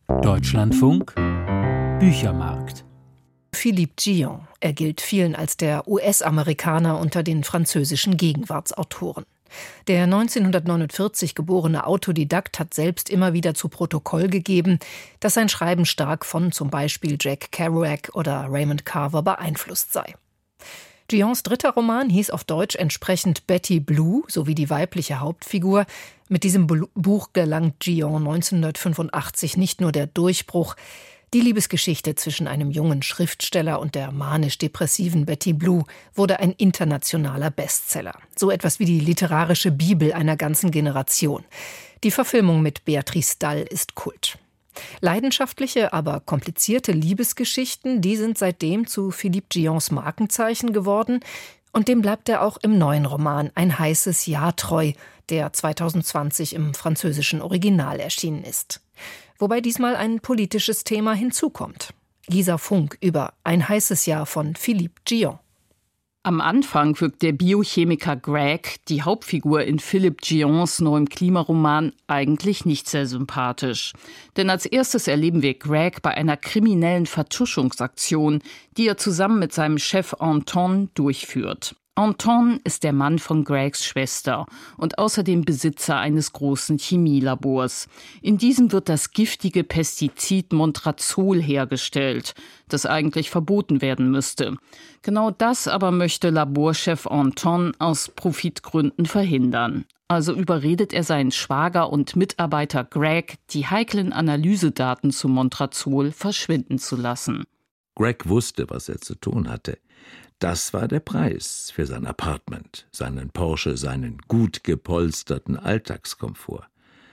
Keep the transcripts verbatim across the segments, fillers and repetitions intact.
Deutschlandfunk Büchermarkt. Philippe Gillon. Er gilt vielen als der U S-Amerikaner unter den französischen Gegenwartsautoren. Der neunzehnhundertneunundvierzig geborene Autodidakt hat selbst immer wieder zu Protokoll gegeben, dass sein Schreiben stark von zum Beispiel Jack Kerouac oder Raymond Carver beeinflusst sei. Gillons dritter Roman hieß auf Deutsch entsprechend Betty Blue, sowie die weibliche Hauptfigur. Mit diesem Buch gelang Gillon neunzehnhundertfünfundachtzig nicht nur der Durchbruch. Die Liebesgeschichte zwischen einem jungen Schriftsteller und der manisch-depressiven Betty Blue wurde ein internationaler Bestseller. So etwas wie die literarische Bibel einer ganzen Generation. Die Verfilmung mit Beatrice Dalle ist Kult. Leidenschaftliche, aber komplizierte Liebesgeschichten, die sind seitdem zu Philippe Gillons Markenzeichen geworden. Und dem bleibt er auch im neuen Roman Ein heißes Jahr treu, der zweitausendzwanzig im französischen Original erschienen ist. Wobei diesmal ein politisches Thema hinzukommt. Lisa Funk über Ein heißes Jahr von Philippe Gillon. Am Anfang wirkt der Biochemiker Greg, die Hauptfigur in Philippe Gillons neuem Klimaroman, eigentlich nicht sehr sympathisch. Denn als erstes erleben wir Greg bei einer kriminellen Vertuschungsaktion, die er zusammen mit seinem Chef Anton durchführt. Anton ist der Mann von Gregs Schwester und außerdem Besitzer eines großen Chemielabors. In diesem wird das giftige Pestizid Montrazol hergestellt, das eigentlich verboten werden müsste. Genau das aber möchte Laborchef Anton aus Profitgründen verhindern. Also überredet er seinen Schwager und Mitarbeiter Greg, die heiklen Analysedaten zu Montrazol verschwinden zu lassen. Greg wusste, was er zu tun hatte. Das war der Preis für sein Apartment, seinen Porsche, seinen gut gepolsterten Alltagskomfort.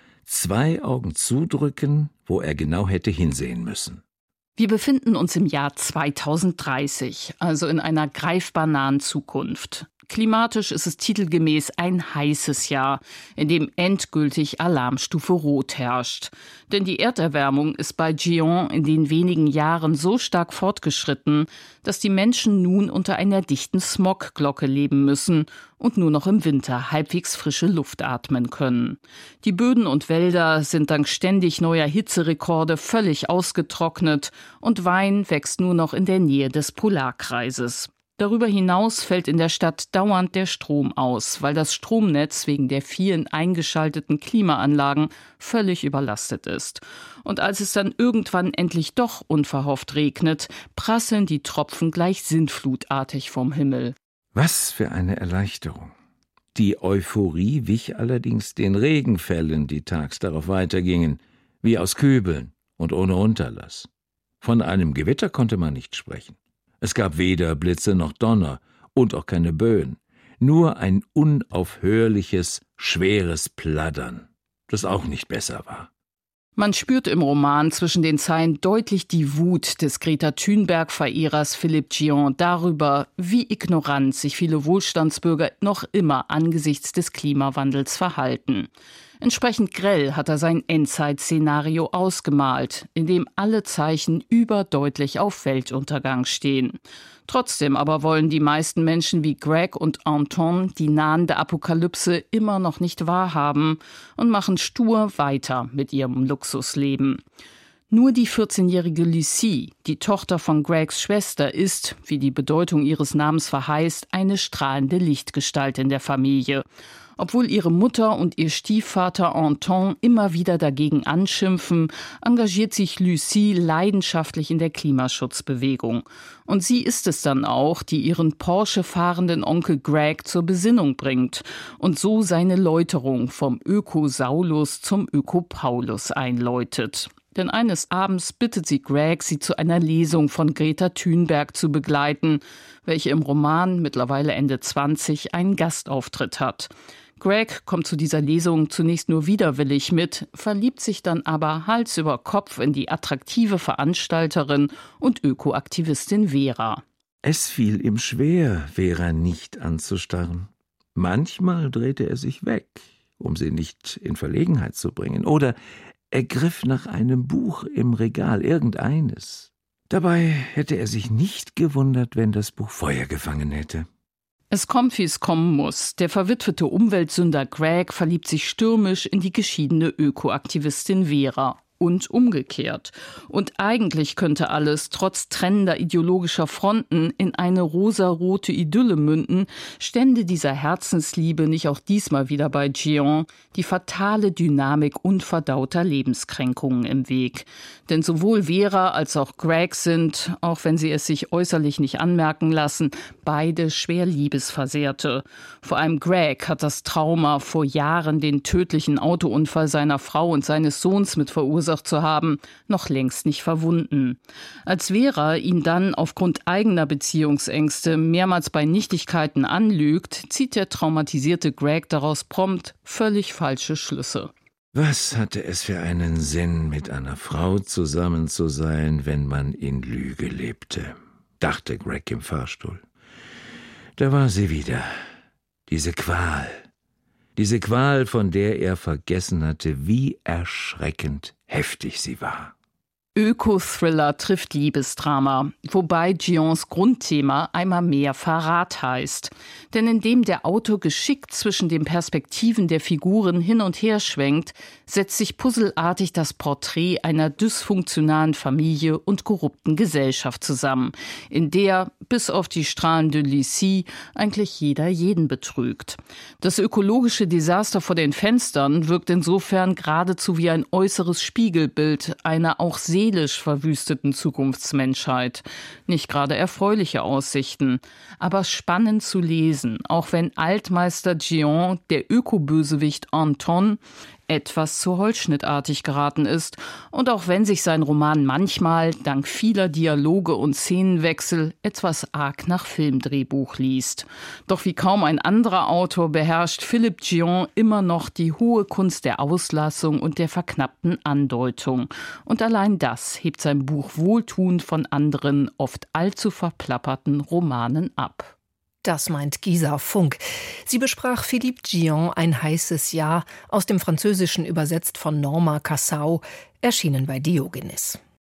Zwei Augen zudrücken, wo er genau hätte hinsehen müssen. Wir befinden uns im Jahr zweitausenddreißig, also in einer greifbar nahen Zukunft. Klimatisch ist es titelgemäß ein heißes Jahr, in dem endgültig Alarmstufe Rot herrscht. Denn die Erderwärmung ist bei Gillon in den wenigen Jahren so stark fortgeschritten, dass die Menschen nun unter einer dichten Smogglocke leben müssen und nur noch im Winter halbwegs frische Luft atmen können. Die Böden und Wälder sind dank ständig neuer Hitzerekorde völlig ausgetrocknet und Wein wächst nur noch in der Nähe des Polarkreises. Darüber hinaus fällt in der Stadt dauernd der Strom aus, weil das Stromnetz wegen der vielen eingeschalteten Klimaanlagen völlig überlastet ist. Und als es dann irgendwann endlich doch unverhofft regnet, prasseln die Tropfen gleich sintflutartig vom Himmel. Was für eine Erleichterung. Die Euphorie wich allerdings den Regenfällen, die tags darauf weitergingen, wie aus Kübeln und ohne Unterlass. Von einem Gewitter konnte man nicht sprechen. Es gab weder Blitze noch Donner und auch keine Böen, nur ein unaufhörliches, schweres Plattern, das auch nicht besser war. Man spürt im Roman zwischen den Zeilen deutlich die Wut des Greta-Thunberg-Verehrers Philippe Gillon darüber, wie ignorant sich viele Wohlstandsbürger noch immer angesichts des Klimawandels verhalten. Entsprechend grell hat er sein Endzeit-Szenario ausgemalt, in dem alle Zeichen überdeutlich auf Weltuntergang stehen. Trotzdem aber wollen die meisten Menschen wie Greg und Anton die nahende Apokalypse immer noch nicht wahrhaben und machen stur weiter mit ihrem Luxusleben. Nur die vierzehnjährige Lucie, die Tochter von Gregs Schwester, ist, wie die Bedeutung ihres Namens verheißt, eine strahlende Lichtgestalt in der Familie. Obwohl ihre Mutter und ihr Stiefvater Anton immer wieder dagegen anschimpfen, engagiert sich Lucie leidenschaftlich in der Klimaschutzbewegung. Und sie ist es dann auch, die ihren Porsche fahrenden Onkel Greg zur Besinnung bringt und so seine Läuterung vom Öko-Saulus zum Öko-Paulus einläutet. Denn eines Abends bittet sie Greg, sie zu einer Lesung von Greta Thunberg zu begleiten, welche im Roman, mittlerweile Ende zwanzig, einen Gastauftritt hat. Greg kommt zu dieser Lesung zunächst nur widerwillig mit, verliebt sich dann aber Hals über Kopf in die attraktive Veranstalterin und Ökoaktivistin Vera. Es fiel ihm schwer, Vera nicht anzustarren. Manchmal drehte er sich weg, um sie nicht in Verlegenheit zu bringen, oder er griff nach einem Buch im Regal, irgendeines. Dabei hätte er sich nicht gewundert, wenn das Buch Feuer gefangen hätte. Es kommt, wie es kommen muss. Der verwitwete Umweltsünder Greg verliebt sich stürmisch in die geschiedene Ökoaktivistin Vera. und umgekehrt. Und eigentlich könnte alles, trotz trennender ideologischer Fronten, in eine rosarote Idylle münden, stände dieser Herzensliebe nicht auch diesmal wieder bei Ji-yeon die fatale Dynamik unverdauter Lebenskränkungen im Weg. Denn sowohl Vera als auch Greg sind, auch wenn sie es sich äußerlich nicht anmerken lassen, beide schwer Liebesversehrte. Vor allem Greg hat das Trauma, vor Jahren den tödlichen Autounfall seiner Frau und seines Sohns mit verursacht zu haben, noch längst nicht verwunden. Als Vera ihn dann aufgrund eigener Beziehungsängste mehrmals bei Nichtigkeiten anlügt, zieht der traumatisierte Greg daraus prompt völlig falsche Schlüsse. Was hatte es für einen Sinn, mit einer Frau zusammen zu sein, wenn man in Lüge lebte, dachte Greg im Fahrstuhl. Da war sie wieder, diese Qual, diese Qual, von der er vergessen hatte, wie erschreckend heftig sie war. Öko-Thriller trifft Liebesdrama, wobei Ji-yeons Grundthema einmal mehr Verrat heißt. Denn indem der Autor geschickt zwischen den Perspektiven der Figuren hin und her schwenkt, setzt sich puzzelartig das Porträt einer dysfunktionalen Familie und korrupten Gesellschaft zusammen, in der, bis auf die strahlende Lucie, eigentlich jeder jeden betrügt. Das ökologische Desaster vor den Fenstern wirkt insofern geradezu wie ein äußeres Spiegelbild einer auch seelisch verwüsteten Zukunftsmenschheit. Nicht gerade erfreuliche Aussichten, aber spannend zu lesen, auch wenn Altmeister Ji-yeon, der Ökobösewicht Anton, etwas zu holzschnittartig geraten ist und auch wenn sich sein Roman manchmal, dank vieler Dialoge und Szenenwechsel, etwas arg nach Filmdrehbuch liest. Doch wie kaum ein anderer Autor beherrscht Philippe Ji-yeon immer noch die hohe Kunst der Auslassung und der verknappten Andeutung. Und allein das hebt sein Buch wohltuend von anderen, oft allzu verplapperten Romanen ab. Das meint Gisa Funk. Sie besprach Philippe Ji-yeon Ein heißes Jahr, aus dem Französischen übersetzt von Norma Cassau, erschienen bei Diogenes.